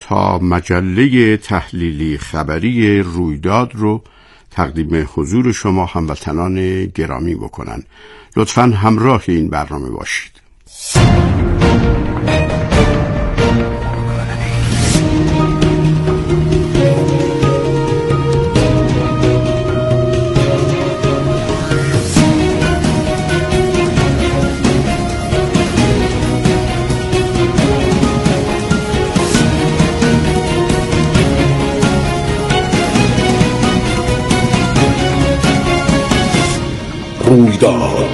تا مجله تحلیلی خبری رویداد رو تقدیم حضور شما هموطنان گرامی بکنن. لطفاً همراه این برنامه باشید. رویداد.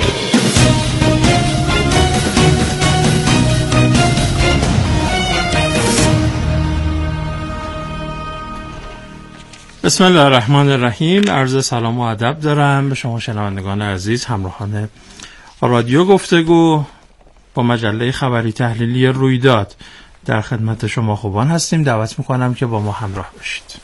بسم الله الرحمن الرحیم. عرض سلام و ادب دارم به شما شنوندگان عزیز، همراهان رادیو گفتگو با مجله خبری تحلیلی رویداد. در خدمت شما خوبان هستیم. دعوت میکنم که با ما همراه باشید.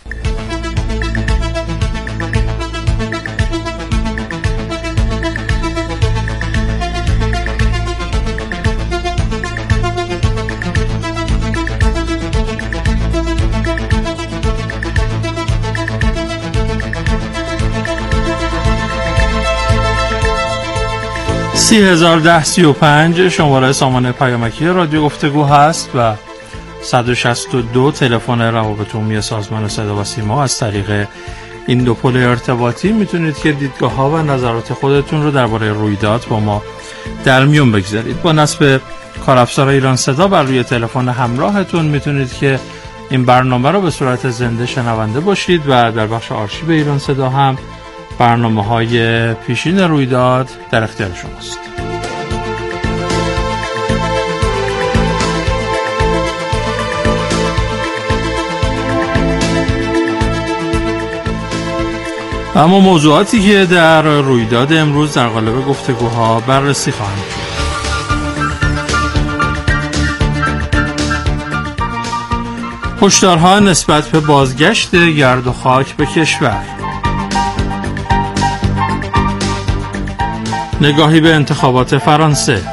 (301035) شماره سامانه پیامکی رادیو گفتگو هست و 162 تلفن روابط عمومی سازمان صدا و سیما. از طریق این دو پل ارتباطی میتونید که دیدگاه ها و نظرات خودتون رو درباره رویداد با ما در میون بگذارید. با نصب کارافزار ایران صدا بر روی تلفن همراهتون میتونید که این برنامه رو به صورت زنده شنونده باشید و در بخش آرشیو ایران صدا هم برنامه‌های پیشین رویداد در اختیار شماست. اما موضوعاتی که در رویداد امروز در قالب گفتگوها بررسی خواهند شد: هشدارها نسبت به بازگشت گرد و خاک به کشور، نگاهی به انتخابات فرانسه،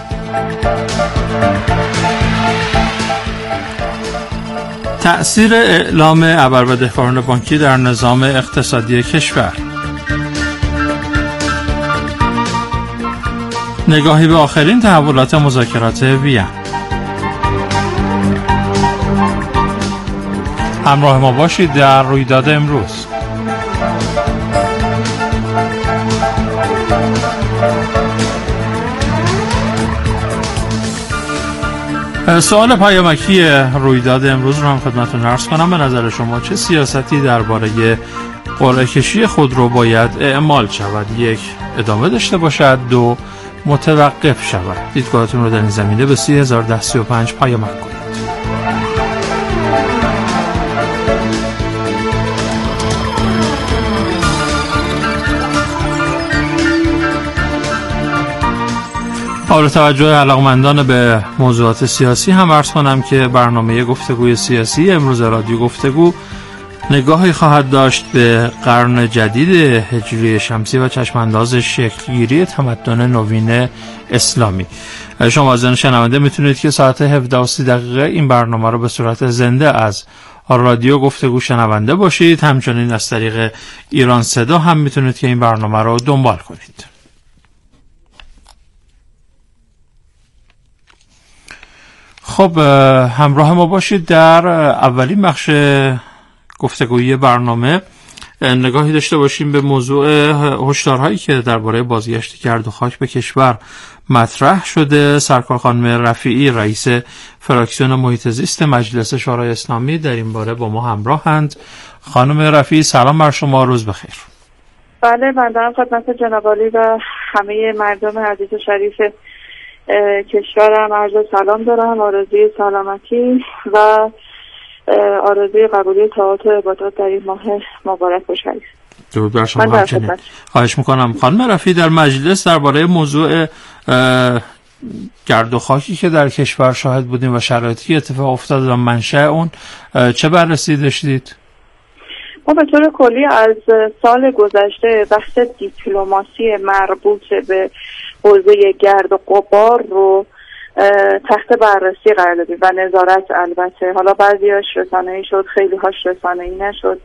تأثیر اعلام ابربدهکاران بانکی در نظام اقتصادی کشور، نگاهی به آخرین تحولات مذاکرات وین. همراه ما باشید در رویداد امروز. سوال پیامکی رویداد امروز رو هم خدمتتون عرض کنم. به نظر شما چه سیاستی درباره قرعه کشی خودرو باید اعمال شود؟ 1. ادامه داشته باشد. 2. متوقف شود. دیدگاهتون رو در این زمینه به 301035 پیامک کنید. قابل توجه علاقمندان به موضوعات سیاسی هم عرض کنم که برنامه گفتگوی سیاسی امروز رادیو گفتگو نگاهی خواهد داشت به قرن جدید هجری شمسی و چشمانداز شکلگیری تمدن نوین اسلامی. شما عزیزان شنونده میتونید که ساعت 17:30 این برنامه رو به صورت زنده از رادیو گفتگو شنونده باشید. همچنین از طریق ایران صدا هم میتونید که این برنامه رو دنبال کنید. خب همراه ما باشید. در اولین بخش گفتگویی برنامه نگاهی داشته باشیم به موضوع هشدارهایی که درباره بازگشت گرد و خاک به کشور مطرح شده. سرکار خانم رفیعی رئیس فراکسیون محیط زیست مجلس شورای اسلامی در این باره با ما همراهند. خانم رفیعی سلام بر شما، روز بخیر. بله، من دارم خدمت جناب عالی و همه مردم عزیز و شریف کشورم عرض سلام دارم. آرزوی سلامتی و آرزوی قبولی طاعات و عبادات در این ماه مبارک و شریف. درود بر شما. همچنین خواهش میکنم. خانم رفیعی، در مجلس درباره موضوع گرد و خاکی که در کشور شاهد بودیم و شرایطی که اتفاق افتاد و منشأ اون چه بررسی داشتید؟ ما به طور کلی از سال گذشته بحث دیپلماسی مربوط به حوزه گرد و غبار رو تحت بررسی قرار دادیم و نظارت. البته حالا بعضیاش رسانه‌ای شد، خیلی هاش رسانه‌ای نشد.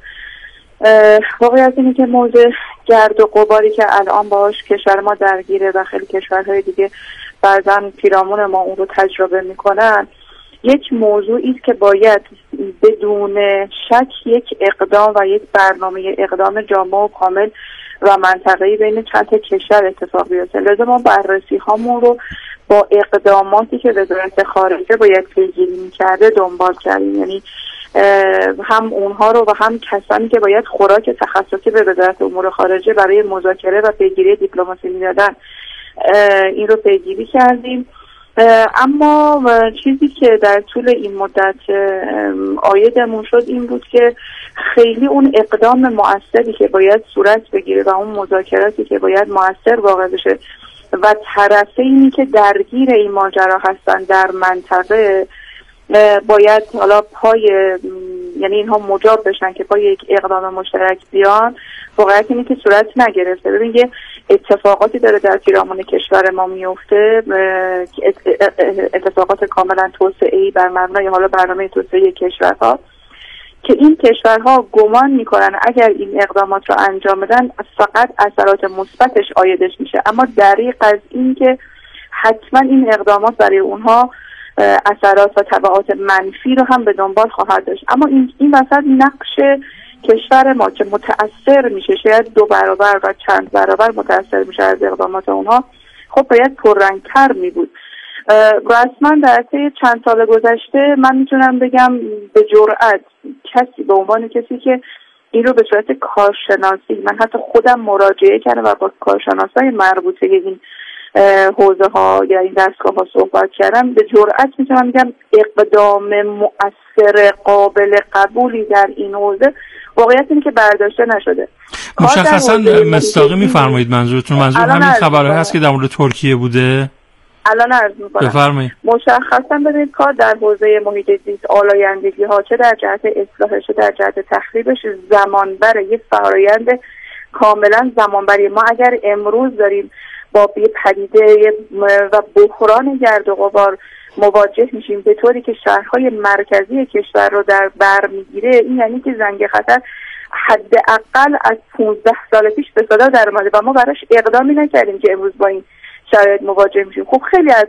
واقعیت اینه که موضوع گرد و غباری که الان باهاش کشور ما درگیره و خیلی کشورهای دیگه بعضا پیرامون ما اون رو تجربه میکنن، یک موضوعی است که باید بدون شک یک اقدام و یک برنامه اقدام جامع و کامل و منطقه‌ای بین چند تا کشور اتفاق بیفته. لازم ما بررسی هامون رو با اقداماتی که وزارت خارجه باید پیگیری می‌کرده دنبال کردیم، یعنی هم اونها رو و هم کسانی که باید خوراک تخصصی به وزارت امور خارجه برای مذاکره و پیگیری دیپلماسی میدادن این رو پیگیری کردیم. اما چیزی که در طول این مدت عایدمون شد این بود که خیلی اون اقدام مؤثری که باید صورت بگیره و اون مذاکراتی که باید مؤثر واقع بشه و طرفینی که درگیر این ماجرا هستن در منطقه باید حالا یعنی اینها مجاب بشن که پای یک اقدام مشترک بیان، واقعیت اینه که صورت نگرفته. ببین یه اتفاقاتی داره در پیرامون کشور ما میفته، اتفاقات کاملا توسعه‌ای بر مبنای حالا برنامه توسعه کشورها که این کشورها گمان میکنن اگر این اقدامات رو انجام بدن فقط اثرات مثبتش عایدش میشه، اما دریغ از این که حتما این اقدامات برای اونها اثرات و تبعات منفی رو هم به دنبال خواهد داشت. اما این وسط نقش کشور ما که متأثر میشه، شاید 2 برابر و چند برابر متأثر میشه از اقدامات اونها، خب باید پررنگ‌تر می بود. رسما در طی چند سال گذشته من میتونم بگم به جرئت کسی به عنوان کسی که این رو به صورت کارشناسی، من حتی خودم مراجعه کردم و با کارشناسای مربوطه این حوزه ها یا این دستگاه ها صحبت کردم، به جرئت میتونم بگم اقدام مؤثر قابل قبولی در این حوزه واقعیت اینه که برداشته نشده. مشخصا مصداقی میفرمایید منظور همین خبرها هست که در مورد ترکیه بوده؟ الان عرض میکنم. بفرمایید. مشخصا ببینید کار در حوزه محیط زیست، آلایندگی ها، چه در جهت اصلاحش چه در جهت تخریبش زمان بره، یه فرآیند کاملا زمان بره. ما اگر امروز داریم با یه پدیده و بحران گرد و غبار مواجه میشیم به طوری که شهرهای مرکزی کشور رو در بر میگیره، این یعنی که زنگ خطر حداقل از 15 سال پیش به صدا در اومده و ما براش اقدامی نکردیم که امروز با این شرایط مواجه میشیم. خب خیلی از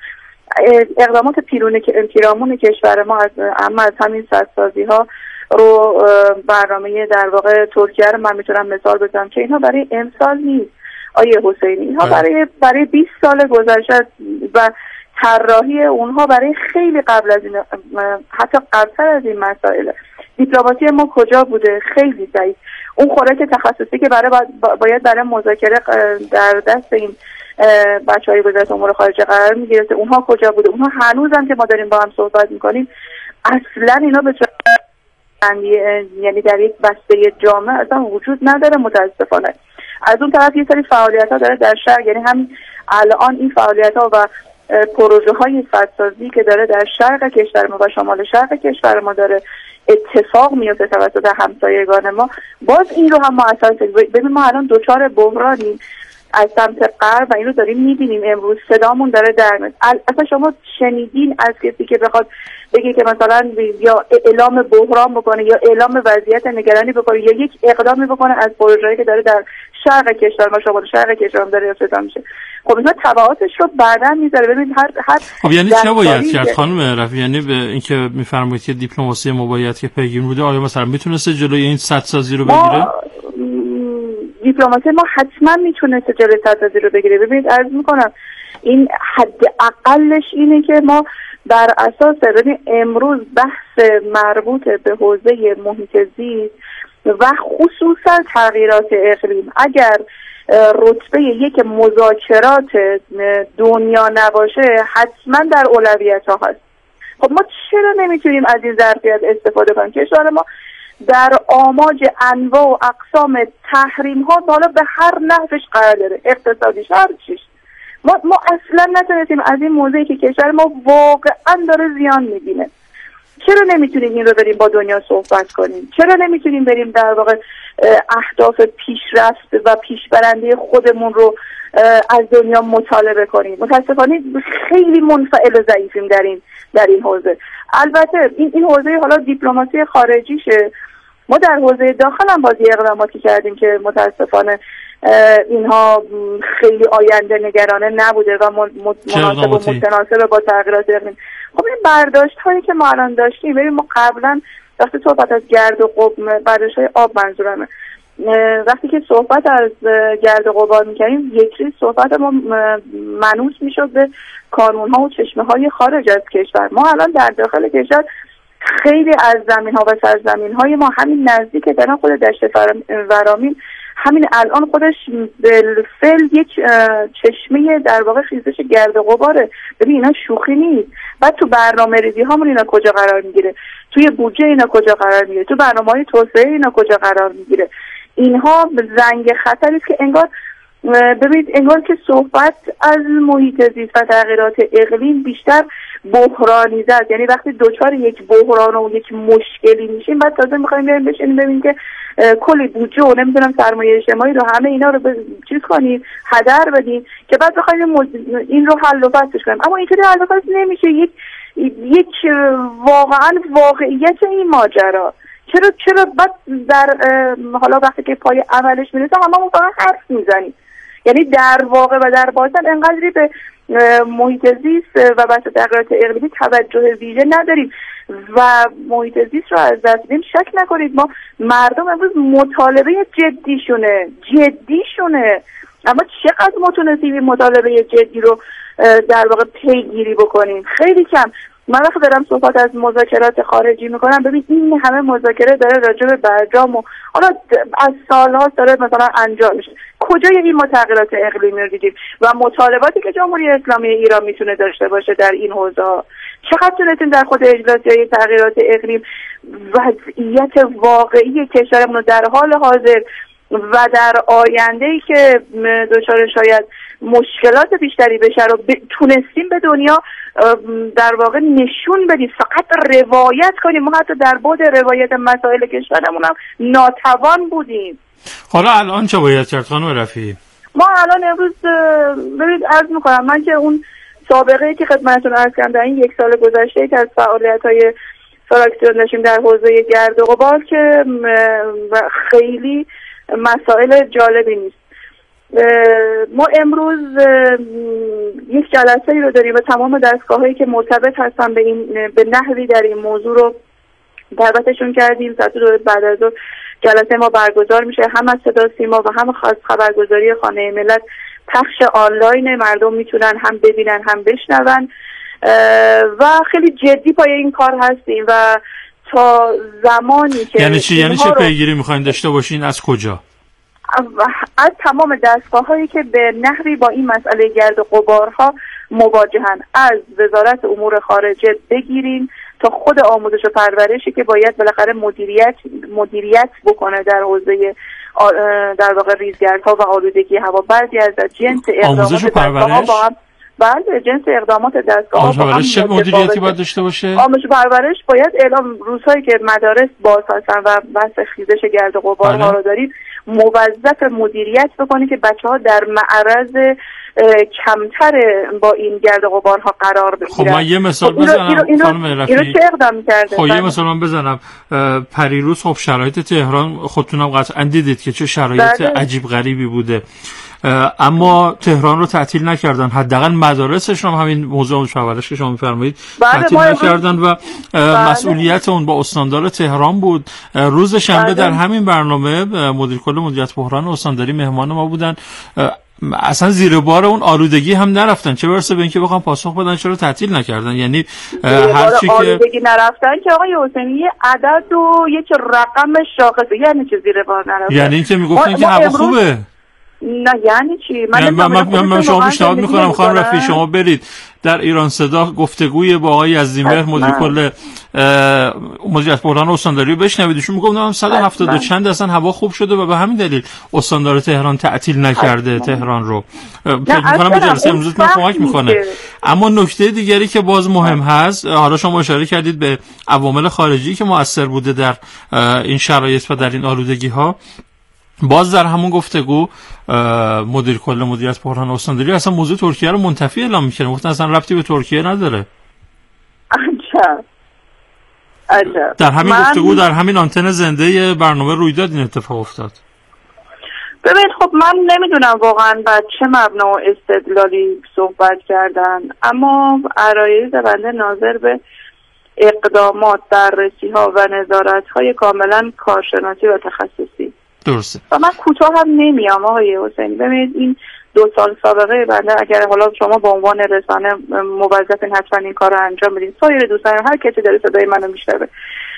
اقدامات پیرامون کشور ما اما از همین سدسازی ها رو برنامه در واقع ترکیه رو من میتونم مثال بزنم که اینها برای امسال نیست آیه حسینی، اینها برای 20 سال گذشته و طراحی اونها برای خیلی قبل از این، حتی قبلتر از این مسائل. دیپلماسی ما کجا بوده؟ خیلی ضعیف. اون خوراک تخصصی که باید برای مذاکره در دست این بچه‌های وزارت امور خارجه قرار می‌گرفته، اونها کجا بوده؟ اونها هنوزم که ما داریم با هم صحبت می‌کنیم اصلا اینا به یعنی در یک بسته جامع اصلا وجود نداره متاسفانه. از اون طرف یه سری فعالیت‌ها داره در شهر، یعنی هم الان این فعالیت‌ها و پروژه‌های سدسازی که داره در شرق کشور ما و شمال شرق کشور ما داره اتفاق میفته توسط همسایگان ما، باز این رو هم ما اصلا ببین ما الان دوچار بحرانیم از سمت غرب و این رو داریم می‌بینیم امروز، صدامون داره در میاد. اصلا شما شنیدین از کسی که بخواد بگه که مثلا یا اعلام بحران بکنه یا اعلام وضعیت نگرانی بکنه یا یک اقدامی بکنه از پروژه‌ای که داره در شرق کشور ما شمال شرق کشور ما داره افتتاح میشه؟ خب اینا تبعاتش رو بعداً میذاره. ببین هر خب یعنی چه باید کرد خانم رفیعی؟ یعنی به اینکه میفرمایید که دیپلماسی ما باید که پیگیر بوده، آیا مثلا میتونسته جلوی این سدسازی رو بگیره؟ دیپلماسی ما حتما میتونسته جلوی سدسازی رو بگیره. ببینید عرض میکنم این حداقلش اینه که ما بر اساس امروز بحث مربوط به حوزه محیط زیست و خصوصا تغییرات اقلیم اگر رتبه یک مذاکرات دنیا نباشه حتما در اولویت ها هست. خب ما چرا نمیتونیم از این ظرفیت استفاده کنیم؟ کشور ما در آماج انواع و اقسام تحریم ها حالا به هر نحوش قرار داره، اقتصادیش هر چیش. ما اصلا نتونستیم از این موضوعی که کشور ما واقعا داره زیان میبینه چرا نمیتونیم این رو بریم با دنیا صحبت کنیم؟ چرا نمیتونیم بریم در واقع اهداف پیشرفت و پیشبرنده خودمون رو از دنیا مطالبه کنیم؟ متاسفانه خیلی منفعل و ضعیفیم در این حوزه. البته این حوزه حالا دیپلماسی خارجیشه. ما در حوزه داخل هم بازی اقداماتی کردیم که متاسفانه اینها خیلی آینده نگرانه نبوده و مناسب و متناسب با تغییرات اقلیم. خب این برداشت هایی که ما الان داشتیم، ببین ما قبلا وقتی صحبت از گرد و غبار، برداشت های آب منظورمه، وقتی که صحبت از گرد و غبار میکنیم یک صحبت ما منوط میشد به کانون ها و چشمه های خارج از کشور. ما الان در داخل کشور خیلی از زمین ها و سرزمین های ما همین نزدیک در خود دشت ورامین همین الان خودش بالفعل یک چشمه در واقع خیزش گرد و غباره. ببین اینا شوخی نیست. بعد تو برنامه ریزی هامون اینا کجا قرار میگیره؟ توی بودجه اینا کجا قرار میگیره؟ تو برنامه‌های توسعه اینا کجا قرار میگیره؟ اینها زنگ خطری است که انگار که صحبت از محیط زیست و تغییرات اقلیم بیشتر بحرانی زد. یعنی وقتی دوچار یک بحران و یک مشکلی میشیم بعد تازه میخوایم بریم بشینیم ببینیم که کلی بودجه و نمیدونم سرمایه اجتماعی رو همه اینا رو چیز کنیم، هدر بدیم که بعد بخوایم این رو حل و فصلش کنیم. اما اینطوری حل و فصل نمیشه. یک واقعا واقعیت این ماجرا. چرا بعد در حالا وقتی که پای عملش میرسه هممون فقط حرف میزنیم؟ یعنی در واقع و در باطن انقدری به محیط زیست و بحث تغییرات اقلیمی توجه ویژه نداریم و محیط زیست رو از دست میدیم. شک نکنید ما مردم امروز مطالبه جدیشونه، اما چقدر ما تونستیم این مطالبه جدی رو در واقع پیگیری بکنیم؟ خیلی کم. من وقتی دارم صحبت از مذاکرات خارجی میکنم، ببین این همه مذاکره داره راجع به برجام و حالا از سال‌ها داره مثلا انجام میشه. کجای این تغییرات اقلیمی رو دیدیم و مطالباتی که جمهوری اسلامی ایران میتونه داشته باشه در این حوزه ها؟ چقدر تونستیم در خود اجراسی‌های تغییرات اقلیم وضعیت واقعی کشورمون رو در حال حاضر و در آینده‌ای که دچار شاید مشکلات بیشتری بشه رو تونستیم به دنیا در واقع نشون بدیم، فقط روایت کنیم. ما حتی در بعد روایت مسائل کشورمون هم ناتوان بودیم. حالا الان چه باید کرد خانم رفیعی؟ ما الان امروز ببینید عرض میکنم، من که اون سابقه‌ای که خدمتتون عرض کردم در این یک سال گذشته که از فعالیت‌های فراکسیون داشتیم در حوزه گرد و غبار که خیلی مسائل جالبی نیست. ما امروز یک جلسه رو داریم و تمام دستگاه‌هایی که مرتبط هستن به نحوی در این موضوع رو دعوتشون کردیم. بعد از جلسه ما برگزار میشه، هم از صدا سیما و هم خاص خبرگزاری خانه ملت پخش آنلاین، مردم میتونن هم ببینن هم بشنون و خیلی جدی پای این کار هستیم و تا زمانی که یعنی چه پیگیری میخواین داشته باشین؟ از کجا؟ از تمام دستگاه‌هایی که به نحوی با این مسئله گرد و غبارها مواجهن، از وزارت امور خارجه بگیریم تا خود آموزش و پرورشی که باید بالاخره مدیریت بکنه در حوزه در واقع ریزگردها و آلودگی هوا. بعضی از جنس آموزش و پرورش بله جنس اقدامات دستگاه پرورش چه مدیریتی باید داشته باشه؟ آموزش و پرورش باید اعلام روزهایی که مدارس باز هستن و بحث خیزش گرد و غبارها رو داریم موظف مدیریت بکنه که بچه‌ها در معرض کمتر با این گرد و غبارها قرار بگیرن. خب من یه مثال بزنم خانم رفیعی. چه اقدام کرده؟ خب یه مثال من بزنم. پریروز خب شرایط تهران خودتونم قطعا دیدید که چه شرایط عجیب غریبی بوده، اما تهران رو تعطیل نکردن. حداقل مدارسش هم همین موضوع پرورش که شما می‌فرمایید تعطیل نکردن و مسئولیت اون با استاندار تهران بود. روز شنبه در همین برنامه مدیر کل مدیریت بحران استانداری مهمان ما بودن، اصلا زیر بار اون آلودگی هم نرفتن، چه برسه به اینکه بخوام پاسخ بدن چرا تعطیل نکردن. یعنی هر چی که آلودگی نرفتن که آقای حسینی عدد و یک رقم شاخصه، یعنی چه زیر بار نرفتن؟ یعنی اینکه میگفتن که هوا خوبه. نه یعنی چی؟ من شما پیشنهاد میکنم خانم رفیعی شما برید در ایران صدا گفتگوی با آقای یزدیمهر مدیر کل مدیریت بحران استانداری رو بشنوید. ایشون میگم 170 چند اصلا هوا خوب شده و به همین دلیل استاندار تهران تعطیل نکرده تهران رو. فکر میکنم به جلسه امروزتون کمک میکنه. اما نکته دیگری که باز مهم هست، حالا شما اشاره کردید به عوامل خارجی که مؤثر بوده در این شرایط و در این آلودگی ها. باز در همون گفتگو مدیر کل مدیریت بحران استانداری اصلا موضوع ترکیه رو منتفی اعلام میکنه، گفتن اصلا ربطی به ترکیه نداره. عجب. در همین گفتگو در همین آنتن زنده برنامه رویداد این اتفاق افتاد. ببین خب من نمیدونم واقعا بر چه مبنا و استدلالی صحبت کردن، اما عرایض بنده ناظر به اقدامات، بررسی ها و نظارت های کاملا کارشناسی و تخصصی. درسته. و من کوتاه هم نمیام آقای حسینی. ببینید این 2 سال سابقه بنده، اگر حالا شما به عنوان رسانه موظفین حتما این کار رو انجام بدین، سایر دوستان هر کسی داره صدای منو میشنوه،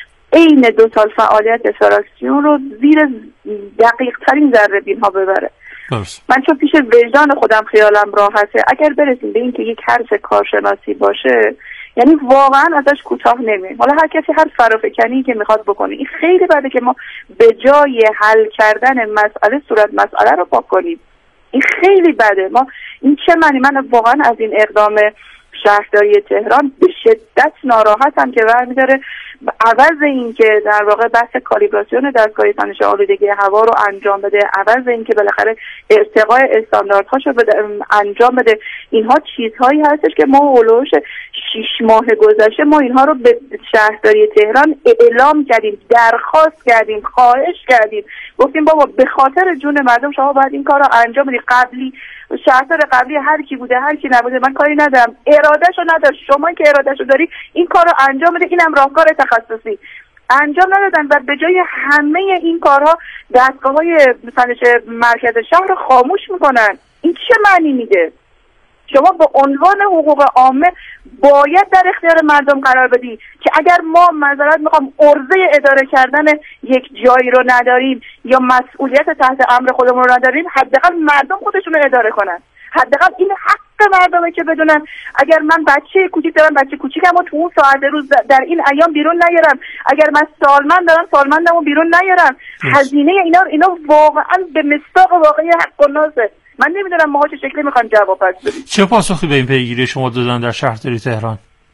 این 2 سال فعالیت فراکسیون رو زیر دقیق ترین ذره بین ها ببره. درست. من چون پیش وجدان خودم خیالم راحته، اگر برسیم به این که یک حرف کارشناسی باشه یعنی واقعا ازش کوتاه نمیایم. حالا هر کسی هر فرافکنی که میخواد بکنه، این خیلی بده که ما به جای حل کردن مسئله صورت مسئله رو پاک کنیم. این خیلی بده. ما این چه معنی؟ من واقعا از این اقدام شهرداری تهران به شدت ناراحتم که برمی‌داره عوض این که در واقع بحث کالیبراسیون دستگاه سنجش آلودگی هوا رو انجام بده، عوض این که بالاخره ارتقای استانداردهاشو انجام بده، اینها چیزهایی هستش که ما اولوش 6 ماه گذشته ما اینها رو به شهرداری تهران اعلام کردیم، درخواست کردیم، خواهش کردیم، گفتیم بابا به خاطر جون مردم شما باید این کار رو انجام بدید. قبلی شهردار قبلی هر کی بوده هر کی نبوده من کاری ندارم، ارادهشو نداشت، شما که ارادهشو داری این کار رو انجام بده، اینم راهکار تخصصی. انجام ندادن و به جای همه این کارها دستگاه‌های مثلا مرکز شهر رو خاموش میکنن. این چه معنی میده؟ شما به عنوان حقوق عامه باید در اختیار مردم قرار بدی که اگر ما معذرت میخوام عرضه اداره کردن یک جایی رو نداریم یا مسئولیت تحت امر خودمون رو نداریم، حداقل مردم خودشون رو اداره کنن. حداقل این حق مردمه که بدونن اگر من بچه کوچیک دارم، بچه کوچیکمو تو اون ساعت روز در این ایام بیرون نیارم، اگر من سالمند دارم سالمندمو بیرون نیارم، هزینه اینا واقعا به مصداق واقعی حق و نازه. من نمیدونم ماها چه شکلی میخوان جواب پس بدیم. چه پاسخی به این پیگیری شما دادن در شهرداری تهران؟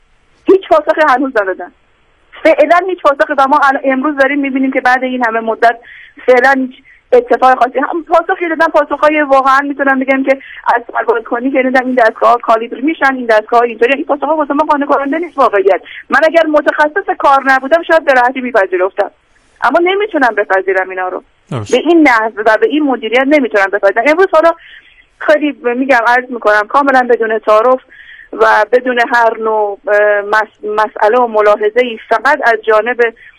هیچ پاسخی هنوز ندادن. فعلا هیچ پاسخی و ما امروز داریم میبینیم که بعد این همه مدت فعلا هیچ اتفاق خاصی هم پاسخی دادن. پاسخهای واقعا میتونم بگم که از سربازکنی که دیدم این دستگاه کالیبر میشن، این دستگاه اینطوری، این پاسخها واسه ما قانع کننده نیست واقعیت. من اگر متخصص کار نبودم شاید به راحتی میپذیرفتم، اما نمیتونم بپذیرم اینا رو. به این نحو و به این مدیریت نمیتونم بپذیرم. امروز حالا خیلی میگم عرض میکنم کاملا بدون تعارف و بدون هر نوع مسئله و ملاحظه‌ای، فقط از جانب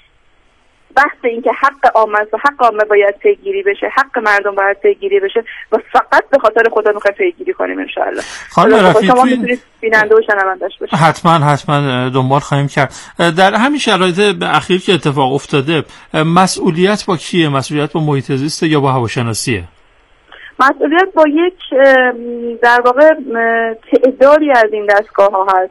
بحث این که حق عامه و حق عامه باید پیگیری بشه، حق مردم باید پیگیری بشه و فقط به خاطر خدا میخوایم پیگیری کنیم ان شاء الله. خانم رفیعی شما میتونید بیننده و شنونده‌اش باشید. حتما دنبال خواهیم کرد. در همین شرایط اخیر که اتفاق افتاده، مسئولیت با کیه؟ مسئولیت با محیط زیست یا با هواشناسیه؟ مسئولیت با یک در واقع تعدادی از این دستگاه ها هست.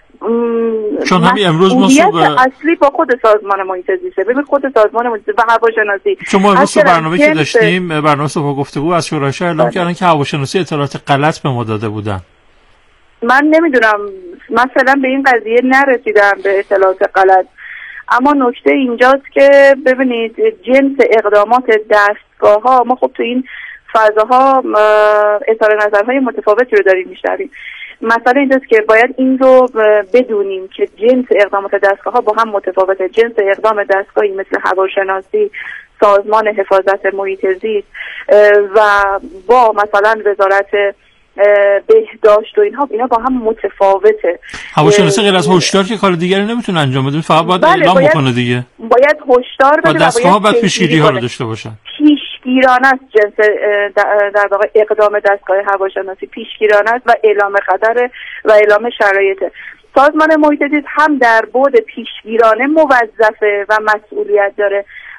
چون همین امروز اصلی با خود سازمان محیط زیست. ببین خود سازمان محیط زیست و هواشناسی. چون ما امروز برنامه که داشتیم، برنامه صبح گفتگو از شورای شهر اعلام کردن که هواشناسی اطلاعات غلط به ما داده بودن. من نمیدونم، مثلا به این قضیه نرسیدم به اطلاعات غلط. اما نکته اینجاست که ببینید جنس اقدامات دستگاه ها، ما خب تو این فضاها اظهار نظرهای متفاوتی رو داریم میشنویم. مسئله اینجاست که باید این رو بدونیم که جنس اقدامات دستگاه ها با هم متفاوته. جنس اقدام دستگاهی مثل هواشناسی، سازمان حفاظت محیط زیست و با مثلا وزارت بهداشت و اینا با هم متفاوته. هواشناسی غیر از هشدار که کار دیگری نمیتونه انجام بده، فقط باید اعلام بکنه دیگه. باید هشدار بده و دستگاه‌ها باید پیشگیری ها رو داشته باشن. پیشگیرانه است جنس در واقع اقدام دستگاه هواشناسی، پیشگیرانه است و اعلام خطر و اعلام شرایط. سازمان محیط زیست هم در بعد پیشگیرانه موظفه و مسئولیت داره،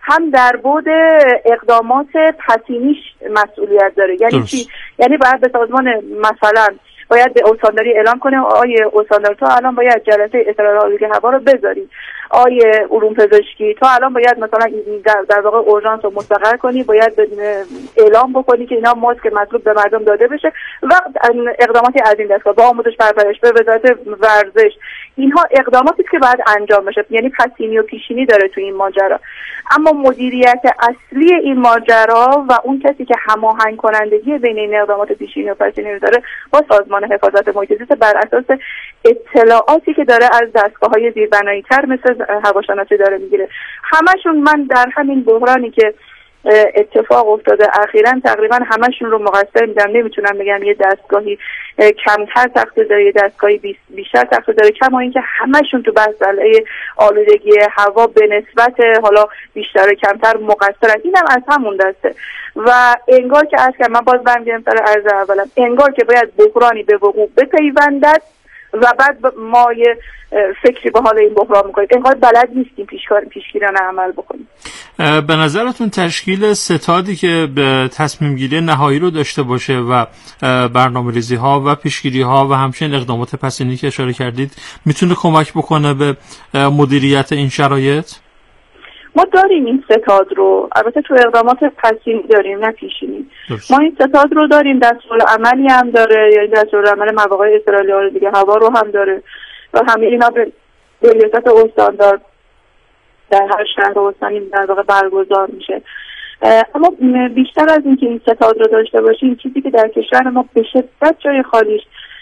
هم در بعد اقدامات پسینیش مسئولیت داره. یعنی چی؟ یعنی باید به سازمان مثلا باید به استانداری اعلام کنه آیه استاندار تو الان باید جلسه اطلاع آلودگی هوا رو بذاری، آیه علوم پزشکی تو الان باید مثلا در واقع اورژانس رو مستقر کنی، باید اعلام بکنی که اینا ماسک مطلوب به مردم داده بشه و اقداماتی از این دستگاه با آموزش پرورش به وزارت ورزش. اینها اقداماتی است که باید انجام بشه، یعنی پسینی و پیشینی داره تو این ماجرا. اما مدیریت اصلی این ماجرا و اون کسی که هماهنگ کنندگی بین این اقدامات پیشینی و پسینی رو داره با سازمان حفاظت محیط زیست بر اساس اطلاعاتی که داره از دستگاه‌های زیربنایی‌تر مثل هواشناسی داره میگیره. همشون من در همین بحرانی که اتفاق افتاده اخیراً تقریبا همشون رو مقصر میدم. نمیتونم بگم یه دستگاهی کمتر تقصیر داره، یه دستگاهی بیشتر تقصیر داره، کما اینکه همشون تو بحث آلودگی هوا به نسبت حالا بیشتر و کمتر مقصرن. اینم از همون دسته و انگار که من باز برمیگردم سر عرض اولم، انگار که باید بحرانی به وقوع بپیوندد و بعد ما یه فکری به حال این بحران میکنیم. انگار بلد نیستیم پیشگیرانه عمل بکنیم. به نظرتون تشکیل ستادی که به تصمیم گیری نهایی رو داشته باشه و برنامه‌ریزی ها و پیشگیری ها و همچنین اقدامات پسینی که اشاره کردید میتونه کمک بکنه به مدیریت این شرایط؟ ما داریم این ستاد رو، البته تو اقدامات پسینی داریم نه پیشینی. ما این ستاد رو داریم، دستورالعملی هم داره، یعنی دستورالعمل مواقع اطلاع آلودگی هوا رو هم داره و همه اینا به ریاست استاندار در هر شهر و استانی در واقع برگزار میشه. اما بیشتر از این که این ستاد رو داشته باشیم، چیزی که در کشور ما به شدت جای خالیش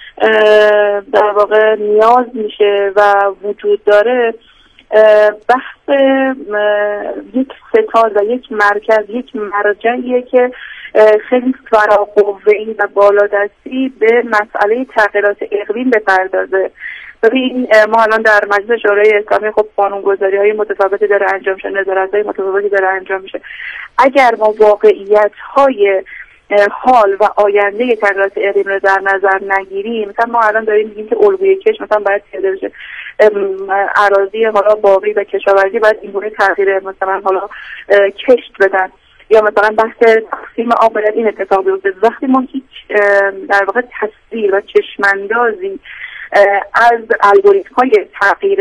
در واقع نیاز میشه و وجود داره، بحث یک ستاد و یک مرکز، یک مرجعیه که خیلی فراقوه‌ای و بالادستی به مسئله تغییرات اقلیم بپردازه. ببین ما الان در مجلس شورای اسلامی خب قانونگذاری‌های متفاوتی داره انجام میشه، نظارت‌های متفاوتی داره انجام میشه. اگر ما واقعیت‌های حال و آینده تغییرات اقلیم رو در نظر نگیریم، مثلا ما الان داریم میگیم که الگوی کشت مثلا باید پیاده بشه، اراضی حالا باغی و کشاورزی باید اینگونه تغییر مثلا حالا کشت بدن، یا مثلا بحث تقسیم آب باید این اتفاق بیفته. وقتی ما هیچ در واقع تصویر و چشماندازی از الگوریتم‌های تغییر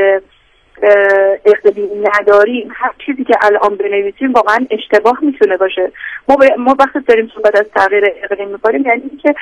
اقلیم نداریم، هر چیزی که الان بنویسیم واقعا اشتباه میتونه باشه. ما وقتی داریم صحبت از تغییر اقلیم می‌کنیم یعنی اینکه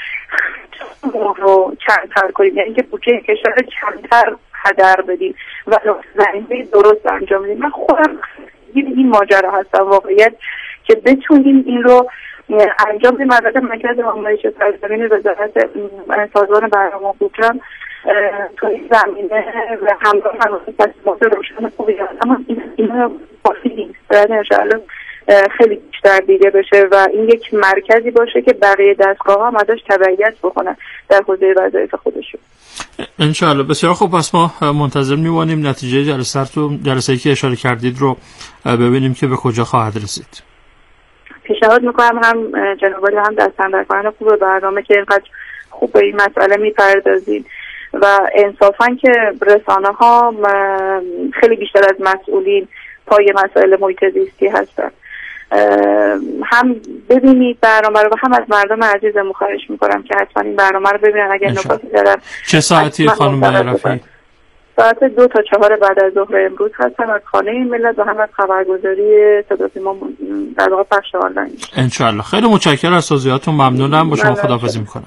رو کمتر کنیم، یعنی اینکه بودجه کشور کمتر هدر بدیم و زمینه درست انجام بدیم. من خودم این ماجرا هستم واقعیت که بتونیم این رو انجام بدیم. البته مرکز آموزش سرزمین وزارت سازمان برنامه بودجه تو این زمینه و همراه تصمیمات روشن خوبی هست، اما این کافی نیست. باید انشاءالله خیلی بیشتر دیده بشه و این یک مرکزی باشه که بقیه دستگاه هم ازش تبعیت بکنن در حوزه وظایف خودشون. انشاءالله. بسیار خوب، پس ما منتظر میمانیم نتیجه جلسه‌ای که اشاره کردید رو ببینیم که به کجا خواهد رسید. پیشنهاد میکنم هم جناب عالی هم دست‌اندرکاران خوب برنامه که اینقدر خوب به این مسئله میپردازید و انصافاً که رسانه‌ها خیلی بیشتر از مسئولین پای مسائل محیط زیستی هستن، هم ببینید برنامه رو و هم از مردم عزیزم خواهش میکنم که حتما این برنامه رو ببینن. اگر نکاتی دارن. چه ساعتی خانم رفیعی؟ ساعت 2 تا 4 بعد از ظهر امروز هستم از خانه ملت و هم از خبرگزاری صدا سیما در واقع پخش آنلاین. انشالله. خیلی متشکرم از توضیحاتون، ممنونم. با شما خداحافظی میکنم.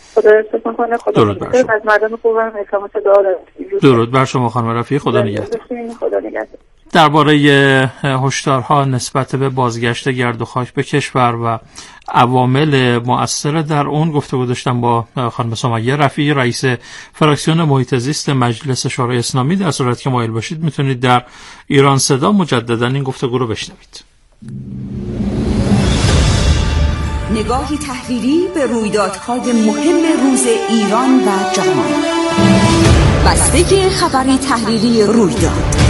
درود بر شما. از مردم خوبم التماس دعا دارم. درود بر شما خانم رفیعی. خدا نگهدار. درباره هشدارها نسبت به بازگشت گرد و خاک به کشور و عوامل مؤثر در اون گفتگو داشتم با خانم سمیه رفیعی، رئیس فراکسیون محیط زیست مجلس شورای اسلامی. در صورتی که مایل باشید میتونید در ایران صدا مجددا این گفتگو رو بشنوید. نگاهی تحلیلی به رویدادهای مهم روز ایران و جهان. بستگی خبری تحلیلی رویداد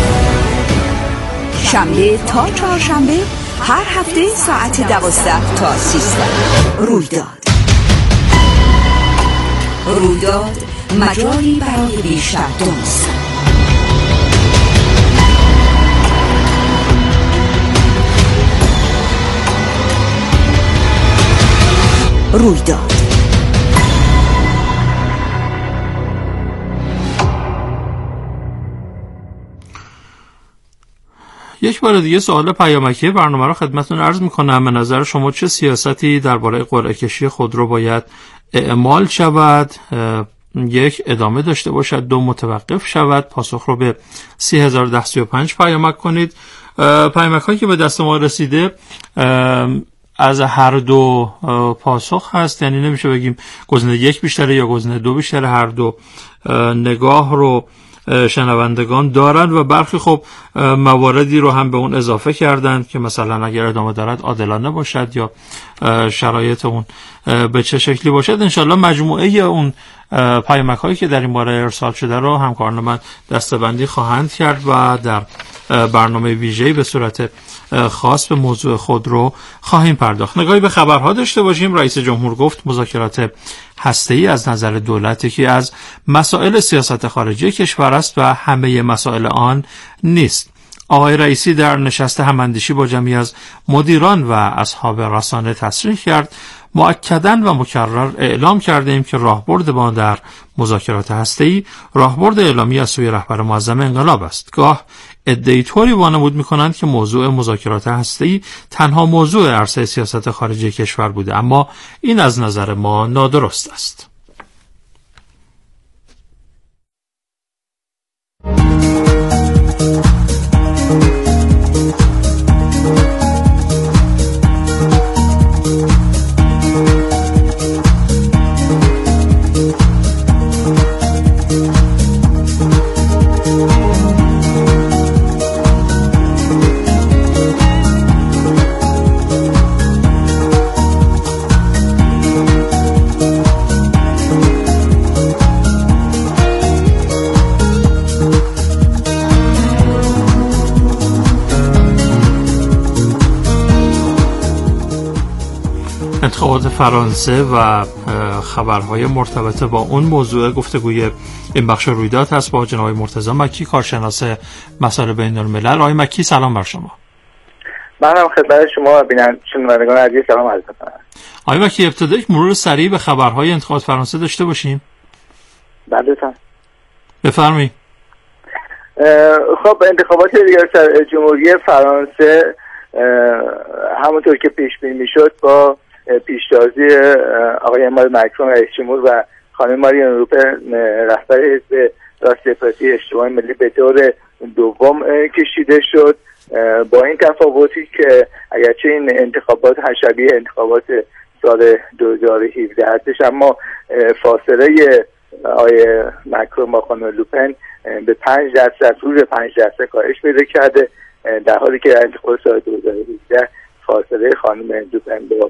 شنبه تا چهارشنبه هر هفته ساعت 12 تا 13. رویداد مجالی برای بیشتر دانستن. رویداد. یک بار دیگه سوال پیامکی برنامه رو خدمتتون عرض میکنم. به نظر شما چه سیاستی درباره قرعه کشی خودرو باید اعمال شود؟ 1 ادامه داشته باشد، 2 متوقف شود؟ پاسخ رو به 301035 پیامک کنید. پیامک هایی که به دست ما رسیده از هر دو پاسخ هست، یعنی نمیشه بگیم گزینه 1 بیشتره یا گزینه 2 بیشتره. هر دو نگاه رو شنوندگان دارند و برخی خب مواردی رو هم به اون اضافه کردند که مثلا اگر ادامه دارد عادلانه باشد یا شرایط اون به چه شکلی باشد. انشالله مجموعه اون پیامک هایی که در این باره ارسال شده رو همکاران من دسته‌بندی خواهند کرد و در برنامه ویژه‌ای به صورت خاص به موضوع خود رو خواهیم پرداخت. نگاهی به خبرها داشته باشیم. رئیس جمهور گفت مذاکرات هسته‌ای از نظر دولت که از مسائل سیاست خارجی کشور است و همه مسائل آن نیست. آقای رئیسی در نشست هماندیشی با جمعی از مدیران و اصحاب رسانه تصریح کرد مؤکداً و مکرر اعلام کردیم که راهبرد ما در مذاکرات هسته‌ای راهبرد اعلامی از سوی رهبر معظم انقلاب است. گاه عده‌ای طوری وانمود می‌کنند که موضوع مذاکرات هسته‌ای تنها موضوع عرصه سیاست خارجی کشور بوده، اما این از نظر ما نادرست است. انتخابات فرانسه و خبرهای مرتبط با اون موضوع گفتگوی این بخش رویداد هست با جناب مرتضی مکی، کارشناس مسائل بین‌الملل. آقای مکی سلام بر شما. منم خدمت شما شنوندگان عزیز سلام عرض می‌کنم. آقای مکی ابتدا یک مرور سریع به خبرهای انتخابات فرانسه داشته باشیم. بله بفرمایید. خب انتخابات ریاست جمهوری فرانسه همونطور که پیش بینی میشد با پیشتازی آقای امانوئل مکرون رئیس جمهور و خانم مارین لوپن رهبر حزب راست افراطی اجتماعی ملی به دور دوم کشیده شد، با این تفاوتی که اگرچه این انتخابات شبیه انتخابات سال 2017 هستش، اما فاصله آقای مکرون با خانم لوپن به 5% روز 5% کاهش پیدا کرده، در حالی که انتخابات سال 2017 فاصله خانم لوپن با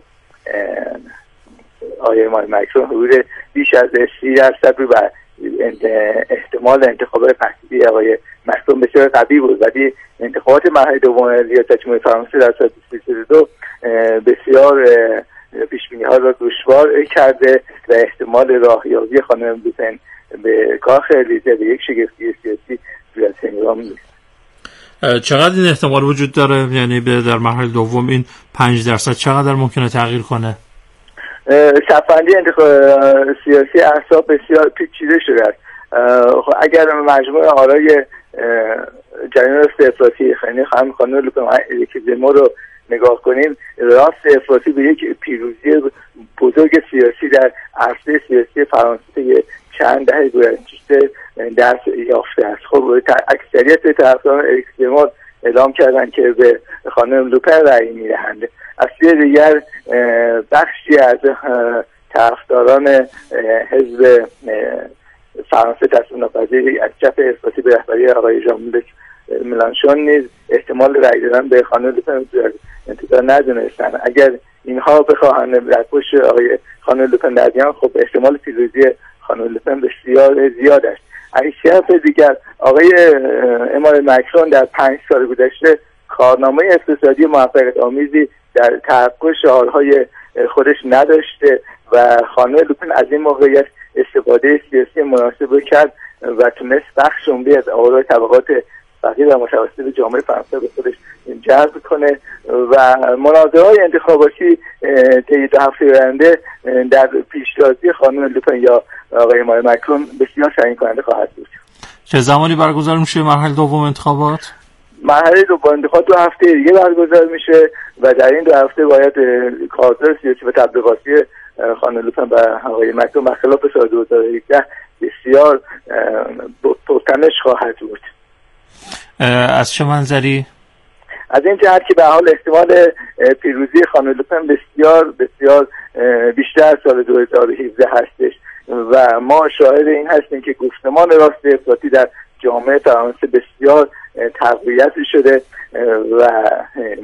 آقای امانوئل مکرون حدود بیش از 30% بود و احتمال انتخابات پسیبی آقای مکرون بسیار قوی بود. ولی انتخابات مرحله دوم ریاست جمهوری فرانسه در سال 2022 بسیار پیش‌بینی‌ها را دشوار کرده و احتمال راهیابی خانم لوپن به کاخ الیزه به یک شگفتی سیاسی صورت هنگام نیست. چقدر این احتمال وجود داره؟ یعنی در مرحله دوم این 5% چقدر ممکنه تغییر کنه؟ صف‌بندی سیاسی احزاب بسیار پیچیده شده است. اگر مجموع آرای جریان راست افراطی خانم لوپن و اریک زمور رو نگاه کنیم، راست افراطی به یک پیروزی بزرگ سیاسی در عرصه سیاسی فرانسه چند دهه گذشته دست یافته است. خب اکثریت طرفداران اریک زمور اعلام کردند که به خانم لوپن رأی می‌دهند. از سوی دیگر بخشی از طرفداران حزب فرانسه تصمیم ناپذیری از چپ افراطی به رهبری آقای ژان-لوک ملانشون نیز احتمال رأی دادن به خانم لوپن انتظار ندونستن. اگر اینها بخواهند در پشت آقای خانم لوپن در بیان، خب احتمال پیروزی خانم لوپن بسیار زیاد است. از طرف دیگر آقای امانوئل مکرون در 5 سال گذشته کارنامه اقتصادی موفقیت آمیزی در تحقق شعارهای خودش نداشته و خانم لوپن از این موقعیت استفاده سیاسی مناسب کرد و تونست بخش عمده از آرای طبقات فقیر و متوسط جامعه فرانسه به خودش جذب کنه و مناظره‌های انتخاباتی طی 2 هفته آینده در پیشتازی خانم لوپن یا آقای ماکرون بسیار تعیین کننده خواهد بود. چه زمانی برگزار میشه مرحله دوم انتخابات؟ مرحله دوم انتخابات 2 هفته دیگه برگزار میشه و در این 2 هفته باید کارزار سیاسی و تبلیغاتی خانم لوپن و آقای مکرون برخلاف سال 2018 بسیار پرتنش خواهد بود. از چه منظری؟ از این جهت که به حال احتمال پیروزی خانم لوپن بسیار بسیار بیشتر از سال 2017 هستش و ما شاهد این هستیم که گفتمان راست افراطی در جامعه فرانسه بسیار تقویت شده و